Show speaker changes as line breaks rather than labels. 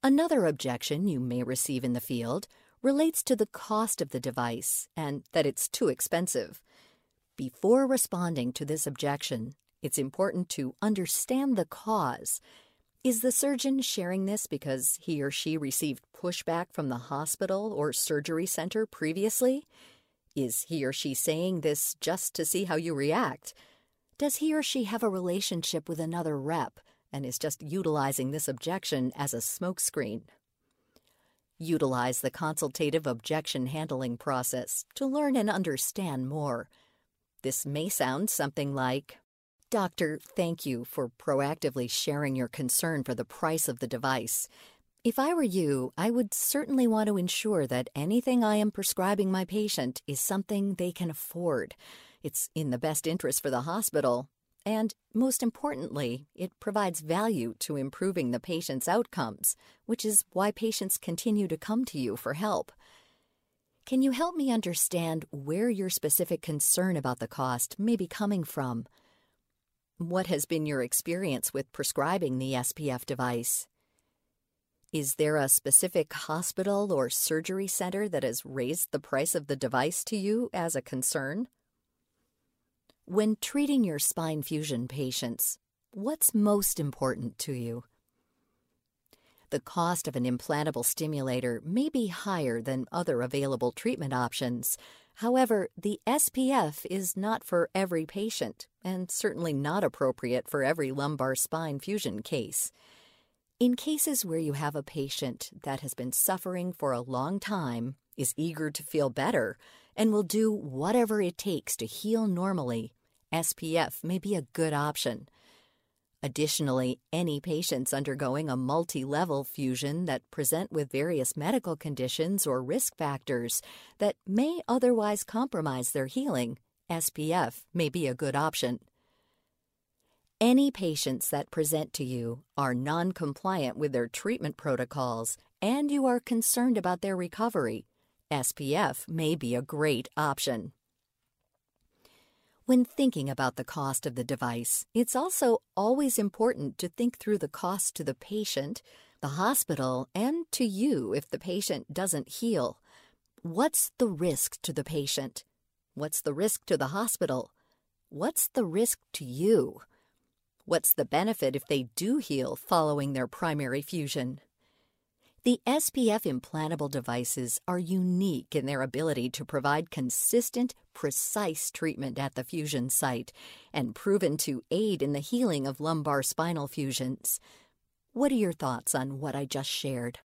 Another objection you may receive in the field relates to the cost of the device and that it's too expensive. Before responding to this objection, it's important to understand the cause. Is the surgeon sharing this because he or she received pushback from the hospital or surgery center previously? Is he or she saying this just to see how you react? Does he or she have a relationship with another rep and is just utilizing this objection as a smokescreen? Utilize the consultative objection handling process to learn and understand more. This may sound something like, "Doctor, thank you for proactively sharing your concern for the price of the device. If I were you, I would certainly want to ensure that anything I am prescribing my patient is something they can afford. It's in the best interest for the hospital, and most importantly, it provides value to improving the patient's outcomes, which is why patients continue to come to you for help. Can you help me understand where your specific concern about the cost may be coming from? What has been your experience with prescribing the SPF device? Is there a specific hospital or surgery center that has raised the price of the device to you as a concern?" When treating your spine fusion patients, what's most important to you? The cost of an implantable stimulator may be higher than other available treatment options. However, the SPF is not for every patient and certainly not appropriate for every lumbar spine fusion case. In cases where you have a patient that has been suffering for a long time, is eager to feel better, and will do whatever it takes to heal normally, SPF may be a good option. Additionally, any patients undergoing a multi-level fusion that present with various medical conditions or risk factors that may otherwise compromise their healing, SPF may be a good option. Any patients that present to you are non-compliant with their treatment protocols and you are concerned about their recovery, SPF may be a great option. When thinking about the cost of the device, it's also always important to think through the cost to the patient, the hospital, and to you if the patient doesn't heal. What's the risk to the patient? What's the risk to the hospital? What's the risk to you? What's the benefit if they do heal following their primary fusion? The SPF implantable devices are unique in their ability to provide consistent, precise treatment at the fusion site and proven to aid in the healing of lumbar spinal fusions. What are your thoughts on what I just shared?